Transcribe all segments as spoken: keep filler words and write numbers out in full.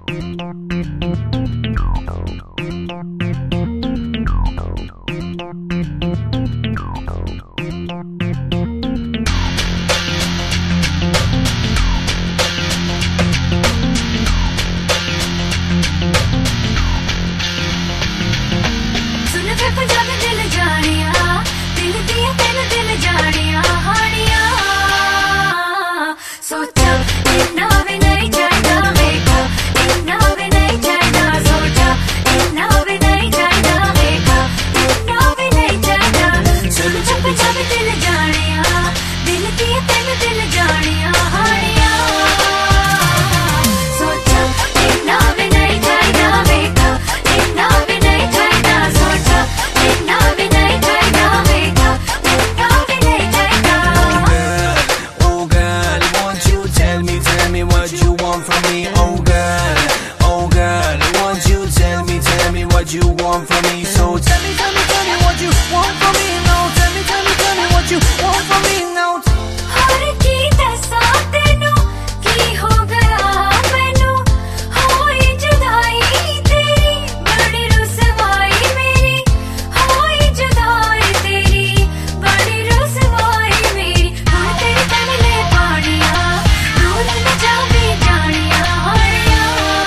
You want from me, so tell me, tell me, tell me what you want from me now. Tell me, tell me, tell me what you want from me now. हर की दसा तेनू की हो गया मैनू होई जुदाई तेरी बड़ी रुसवाई मेरी होई जुदाई तेरी बड़ी रुसवाई मेरी हाँ तेरे कमले पानिया दूर न जावे जानिया हारिया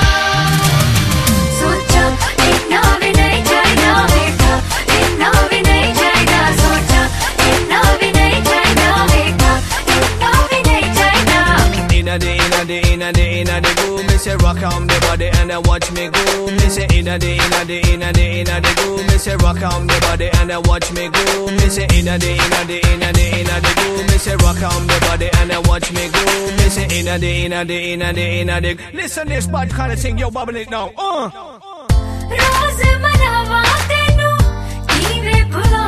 सोचा इतना भी नहीं जाएगा बेटा इतना भी नहीं जाएगा सोचा इतना भी नहीं जाएगा बेटा इतना भी नहीं जाएगा Inna the inna the inna the inna the groove, me say rock on the body and then watch me go. Me say inna the inna the inna the inna the groove, me say rock on the body and then watch me go. Me say inna the inna the inna the inna the groove, me say rock on the body and then watch me go. Me say inna the inna the inna the inna the. Listen this bad kind of thing, yo, bubble it now. Uh. रोज मनावा तेनू कीवे भुला